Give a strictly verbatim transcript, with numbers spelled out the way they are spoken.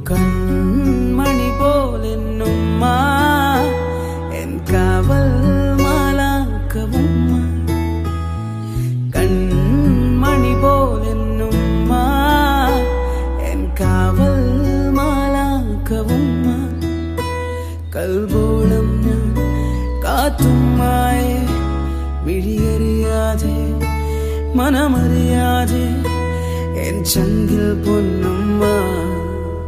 കൺമണി പോലെന്നുമ്മ N കാവൽ മാലാക്കവുമ്മ കൺമണി പോലെന്നുമ്മ N കാവൽ മാലാക്കവുമ്മ കൽബോളം ഞാൻ കാത്തുമ്മായെ മിഴിയറിയാതെ മനമറിയാതെ എൻ ചങ്കിൽ പൊന്നുമ്മ